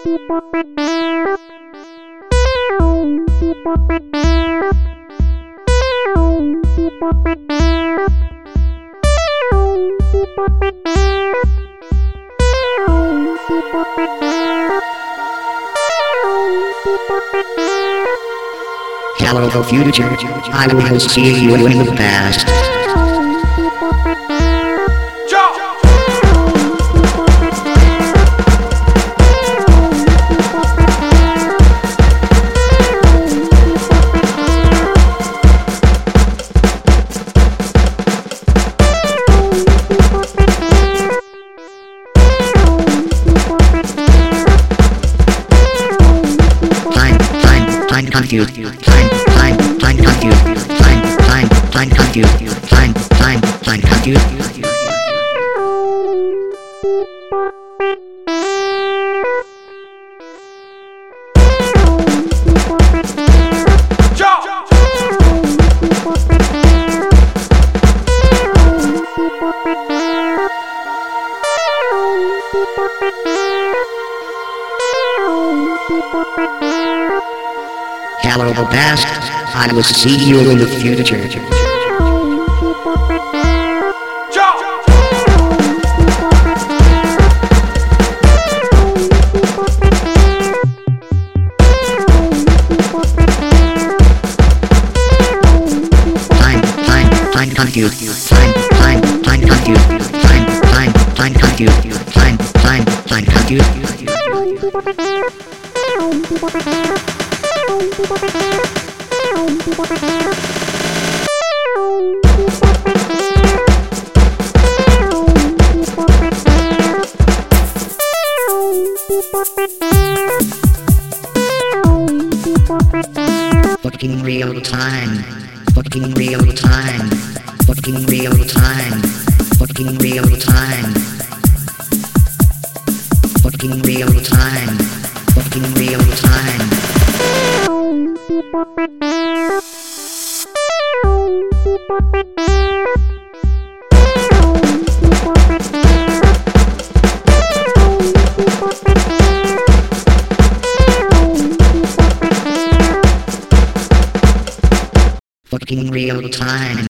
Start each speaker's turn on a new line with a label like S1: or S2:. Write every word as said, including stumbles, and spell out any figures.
S1: Hello, future. I will see you in the past. Find confused, find, find, find confused, find, find, find confused, find, find, find confused. Hello, past. I will see you in the future. Find, find, find confused. Find, find, find confused. Find, find, find confused. Find, find, find confused. Fucking real time. Fucking real time. Fucking real time. Fucking real time. Fucking real time. Fucking real time. Fucking real time.